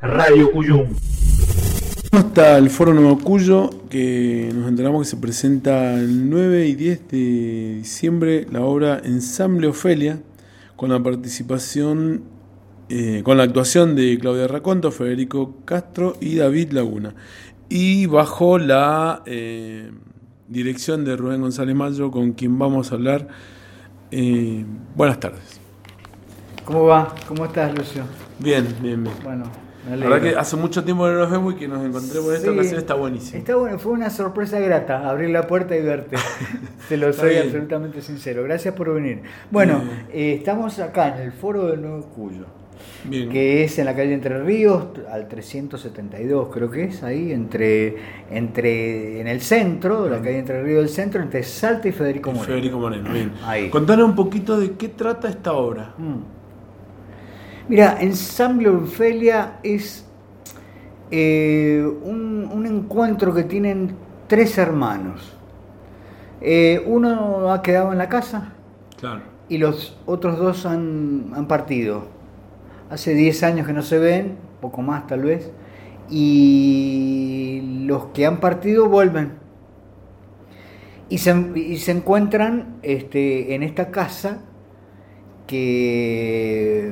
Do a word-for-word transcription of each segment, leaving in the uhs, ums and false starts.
Radio Cuyum. Está el Foro Nuevo Cuyo, que nos enteramos que se presenta el nueve y diez de diciembre la obra Ensamble Ofelia, con la participación, eh, con la actuación de Claudia Raconto, Federico Castro y David Laguna, y bajo la eh, dirección de Rubén González Mayo, con quien vamos a hablar. Eh, buenas tardes. ¿Cómo va? ¿Cómo estás, Lucio? Bien, bien, bien. Bueno, me la verdad que hace mucho tiempo que no nos vemos y que nos encontré por esta sí, ocasión está buenísimo. Está bueno, fue una sorpresa grata abrir la puerta y verte. Te lo soy absolutamente sincero. Gracias por venir. Bueno, eh, estamos acá en el Foro del Nuevo Cuyo, bien, que es en la calle Entre Ríos, al trescientos setenta y dos, creo que es ahí, entre, entre en el centro, la calle Entre Ríos del centro, entre Salta y Federico Moreno. Federico Moreno, bien. Ahí. Contanos un poquito de qué trata esta obra. Mm. Mira, Ensamble Ofelia es eh, un, un encuentro que tienen tres hermanos. Eh, uno ha quedado en la casa, claro, y los otros dos han, han partido. Hace diez años que no se ven, poco más tal vez, y los que han partido vuelven. Y se, y se encuentran este, en esta casa que...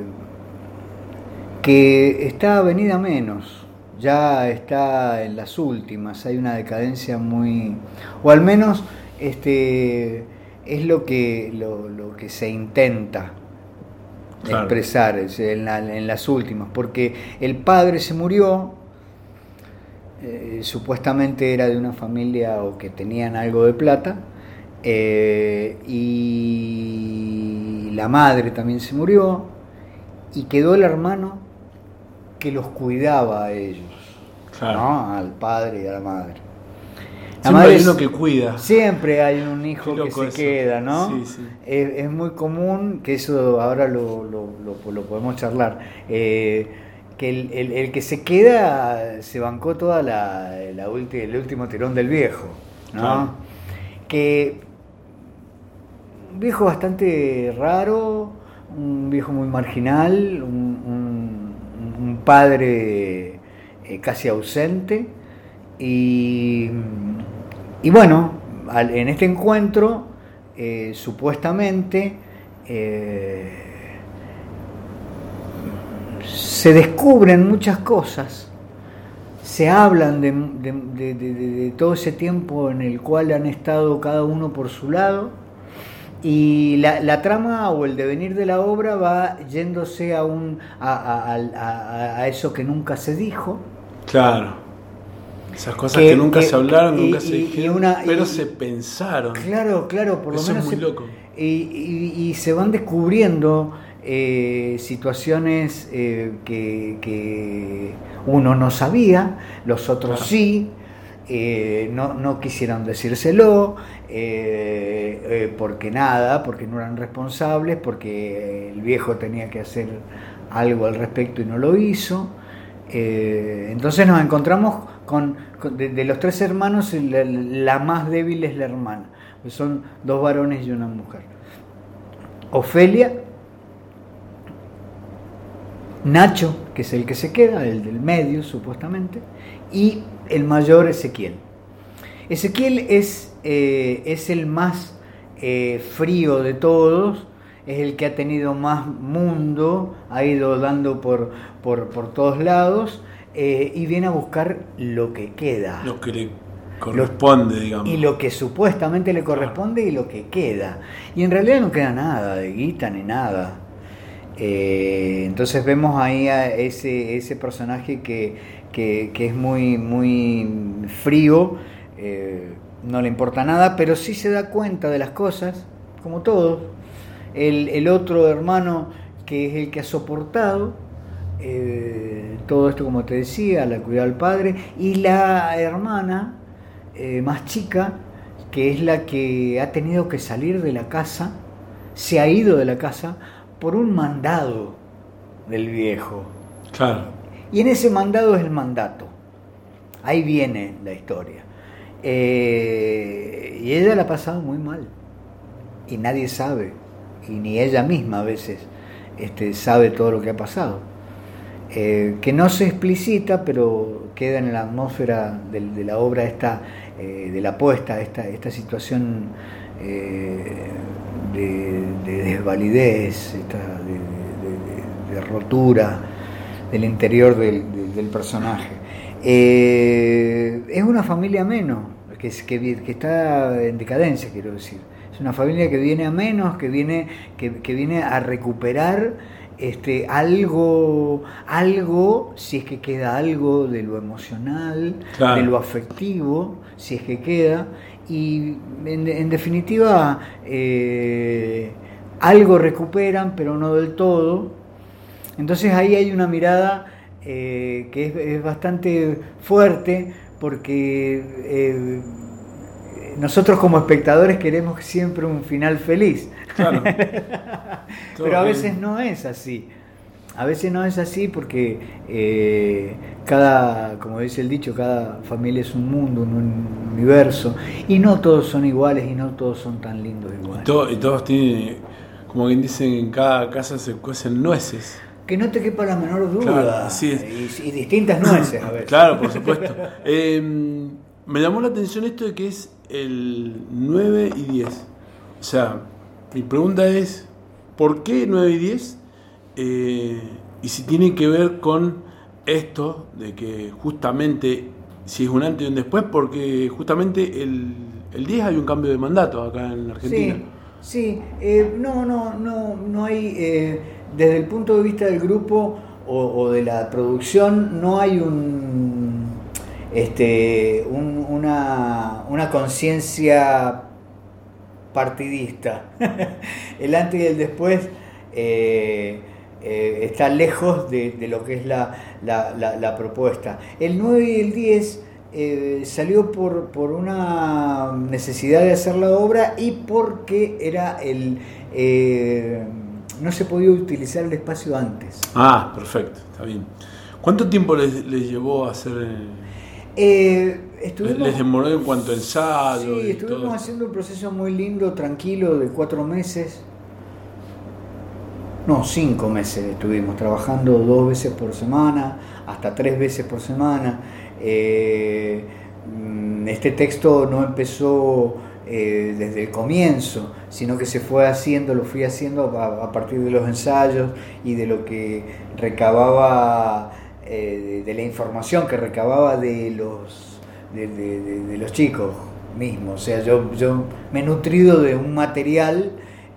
que está venida menos, ya está en las últimas, hay una decadencia muy, o al menos este es lo que lo, lo que se intenta, claro, expresar en, la, en las últimas, porque el padre se murió, eh, supuestamente era de una familia o que tenían algo de plata, eh, y la madre también se murió, y quedó el hermano que los cuidaba a ellos, claro, ¿no? Al padre y a la madre. La siempre madre hay uno que cuida. Siempre hay un hijo que se eso. queda, ¿no? Sí, sí. Es, es muy común, que eso ahora lo, lo, lo, lo podemos charlar, eh, que el, el, el que se queda se bancó toda la, la ulti, el último tirón del viejo, ¿no? Claro. Que un viejo bastante raro, un viejo muy marginal, un, un, un padre eh, casi ausente, y, y bueno, al, en este encuentro eh, supuestamente eh, se descubren muchas cosas, se hablan de, de, de, de, de todo ese tiempo en el cual han estado cada uno por su lado. Y la, la trama o el devenir de la obra va yéndose a, un, a, a, a, a eso que nunca se dijo. Claro. Esas cosas que, que nunca que, se hablaron, y, nunca se dijeron, una, pero y, se pensaron. Claro, claro, por lo eso menos. Es muy se, loco. Y, y, y se van descubriendo eh, situaciones eh, que, que uno no sabía, los otros claro. sí. Eh, no, no quisieron decírselo, eh, eh, porque nada, porque no eran responsables, porque el viejo tenía que hacer algo al respecto y no lo hizo. Eh, entonces nos encontramos con, con de, de los tres hermanos, la, la más débil es la hermana, pues son dos varones y una mujer. Ofelia, Nacho, que es el que se queda, el del medio supuestamente, y el mayor Ezequiel. Ezequiel es, eh, es el más eh, frío de todos, es el que ha tenido más mundo, ha ido dando por, por, por todos lados, eh, y viene a buscar lo que queda. Lo que le corresponde, lo, digamos. Y lo que supuestamente le corresponde, claro, y lo que queda. Y en realidad no queda nada de guita ni nada. Eh, entonces vemos ahí a ese, ese personaje que Que, que es muy, muy frío, eh, no le importa nada, pero sí se da cuenta de las cosas, como todos. El, el otro hermano, que es el que ha soportado eh, todo esto, como te decía, la cuidado al padre, y la hermana eh, más chica, que es la que ha tenido que salir de la casa, se ha ido de la casa por un mandado del viejo. Claro. Y en ese mandado es el mandato. Ahí viene la historia. Eh, y ella la ha pasado muy mal. Y nadie sabe. Y ni ella misma a veces este, sabe todo lo que ha pasado. eh, que no se explicita, pero queda en la atmósfera de, de la obra esta, eh, de la puesta, esta, esta situación eh, de, de desvalidez, esta, de, de, de, de rotura del interior del, del, del personaje. Eh, es una familia menos, que, que, que está en decadencia, quiero decir. Es una familia que viene a menos, que viene, que, que viene a recuperar este, algo, algo, si es que queda algo de lo emocional, claro, de lo afectivo, si es que queda, y en, en definitiva eh, algo recuperan, pero no del todo. Entonces ahí hay una mirada eh, que es, es bastante fuerte, porque eh, nosotros como espectadores queremos siempre un final feliz. Claro. Pero a veces no es así. A veces no es así porque eh, cada, como dice el dicho, cada familia es un mundo, un universo, y no todos son iguales y no todos son tan lindos iguales. Y, todo, y todos tienen, como quien dicen, en cada casa se cuecen nueces. Que no te quepa la menor duda. Claro, así es. Y, y distintas nueces, a ver. Claro, por supuesto. Eh, me llamó la atención esto de que es el nueve y diez. O sea, mi pregunta es, ¿por qué nueve y diez? Eh, y si tiene que ver con esto de que justamente, si es un antes y un después, porque justamente el, el diez hay un cambio de mandato acá en Argentina. Sí, sí. Eh, no, no, no, no hay... Eh, desde el punto de vista del grupo o, o de la producción, no hay un, este, un, una, una conciencia partidista. El antes y el después eh, eh, está lejos de, de lo que es la, la, la, la propuesta. El nueve y el diez eh, salió por, por una necesidad de hacer la obra y porque era el... Eh, no se podía utilizar el espacio antes. Ah, perfecto, está bien. ¿Cuánto tiempo les, les llevó a hacer? Eh, estuvimos, ¿Les demoró en cuanto a ensayo? Sí, y estuvimos todo? haciendo un proceso muy lindo, tranquilo, de cuatro meses. No, cinco meses estuvimos trabajando dos veces por semana, hasta tres veces por semana. Eh, este texto no empezó eh, desde el comienzo, sino que se fue haciendo, lo fui haciendo a, a partir de los ensayos y de lo que recababa, eh, de, de la información que recababa de los, de, de, de, de los chicos mismos. O sea, yo, yo me he nutrido de un material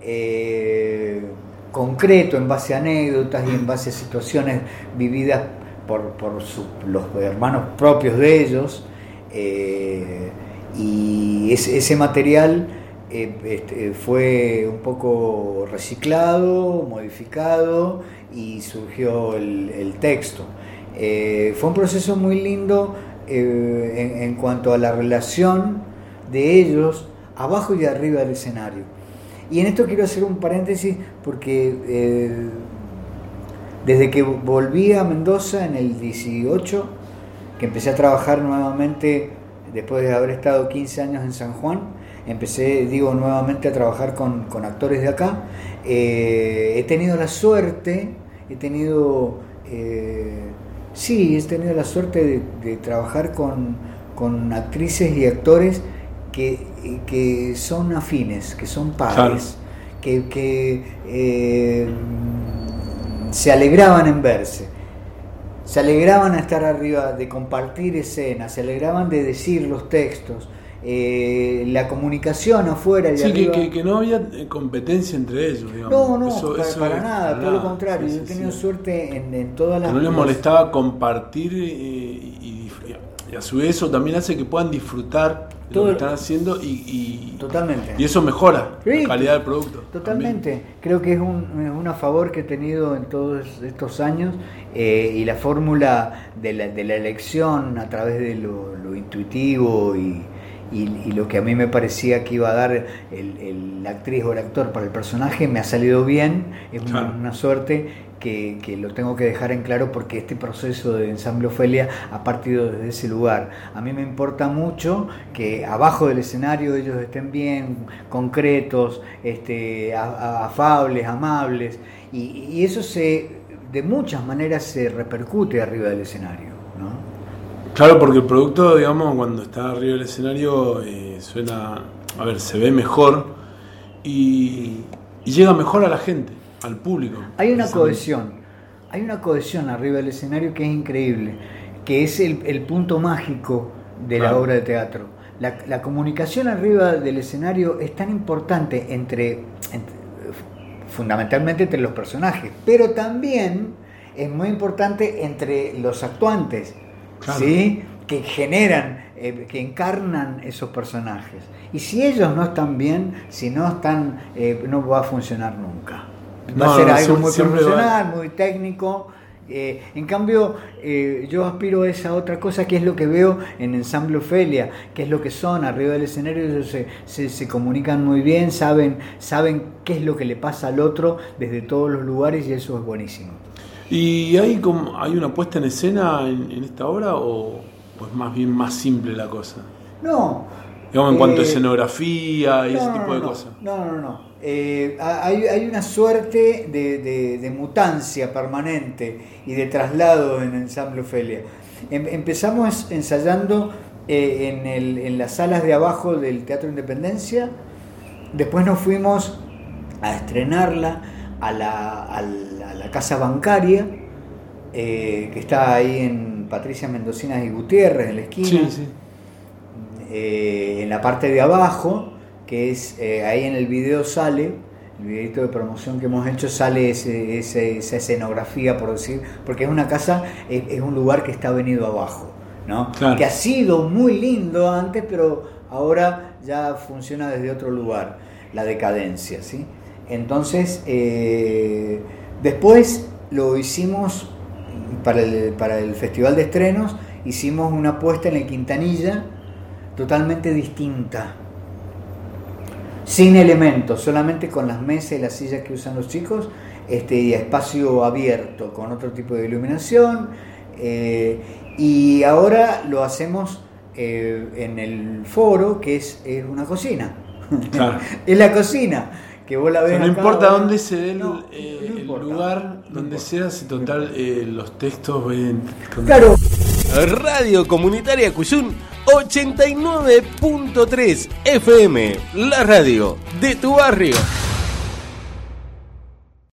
eh, concreto en base a anécdotas y en base a situaciones vividas por, por su, los hermanos propios de ellos, eh, y ese, ese material eh, este, fue un poco reciclado, modificado y surgió el, el texto. Eh, fue un proceso muy lindo eh, en, en cuanto a la relación de ellos abajo y arriba del escenario. Y en esto quiero hacer un paréntesis porque eh, desde que volví a Mendoza en el dieciocho, que empecé a trabajar nuevamente después de haber estado quince años en San Juan, empecé, digo, nuevamente a trabajar con, con actores de acá. Eh, he tenido la suerte, he tenido, eh, sí, he tenido la suerte de, de trabajar con, con actrices y actores que, que son afines, que son pares, claro, que, que eh, se alegraban en verse, se alegraban a estar arriba, de compartir escenas, se alegraban de decir los textos, eh, la comunicación afuera y sí, arriba. que, que, que no había competencia entre ellos, digamos. No, no, eso, para, eso para es, nada, para todo nada. lo contrario. Sí, Yo he sí, tenido sí. suerte en, en todas las... Que no les molestaba compartir eh, y, y, y a su vez eso también hace que puedan disfrutar de todo lo que están haciendo y, y, totalmente. y eso mejora sí, la calidad del producto. Totalmente. También. Creo que es un, es una favor que he tenido en todos estos años eh, y la fórmula de la, de la elección a través de lo, lo intuitivo y, y, y lo que a mí me parecía que iba a dar el, el, la actriz o el actor para el personaje me ha salido bien. Es claro. una, una suerte. Que, que lo tengo que dejar en claro porque este proceso de Ensamble Ofelia ha partido desde ese lugar. A mí me importa mucho que abajo del escenario ellos estén bien, concretos, este, afables, amables, y, y eso se de muchas maneras se repercute arriba del escenario, ¿no? Claro, porque el producto, digamos, cuando está arriba del escenario eh, suena, a ver, se ve mejor y, y llega mejor a la gente, al público. Hay una cohesión, hay una cohesión arriba del escenario que es increíble, que es el, el punto mágico de claro. la obra de teatro. La, la comunicación arriba del escenario es tan importante entre, entre, fundamentalmente entre los personajes, pero también es muy importante entre los actuantes, claro. ¿sí? Que generan, eh, que encarnan esos personajes. Y si ellos no están bien, si no están, eh, no va a funcionar nunca. Va no, a ser no, algo muy profesional, va. muy técnico. Eh, en cambio, eh, yo aspiro a esa otra cosa que es lo que veo en Ensamble Ofelia, que es lo que son arriba del escenario. Ellos se, se, se comunican muy bien, saben, saben qué es lo que le pasa al otro desde todos los lugares y eso es buenísimo. ¿Y hay, como, hay una puesta en escena en, en esta obra o pues más bien más simple la cosa? No. Digamos en eh, cuanto a escenografía y no, ese no, tipo no, de no, cosas. No, no, no. Eh, hay, hay una suerte de, de, de mutancia permanente y de traslado en Ensamble Ofelia. Em, empezamos ensayando eh, en, el, en las salas de abajo del Teatro Independencia, después nos fuimos a estrenarla a la, a la, a la Casa Bancaria, eh, que está ahí en Patricia Mendocinas y Gutiérrez, en la esquina, sí, sí. Eh, en la parte de abajo, que es eh, ahí en el video sale, el videito de promoción que hemos hecho, sale ese, ese, esa escenografía, por decir, porque es una casa, es, es un lugar que está venido abajo, ¿no? Claro. Que ha sido muy lindo antes, pero ahora ya funciona desde otro lugar, la decadencia, ¿sí? Entonces, eh, después lo hicimos para el, para el Festival de Estrenos, hicimos una puesta en el Quintanilla totalmente distinta, sin elementos, solamente con las mesas y las sillas que usan los chicos, este, y espacio abierto, con otro tipo de iluminación, eh, y ahora lo hacemos eh, en el foro, que es, es una cocina, claro. Es la cocina, que vos la ves. O sea, no acá, importa ¿verdad? dónde se dé el, no, eh, no el importa, lugar, no donde importa. sea, si total eh, los textos ven... Claro. Radio Comunitaria Cuyún ochenta y nueve punto tres F M, la radio de tu barrio.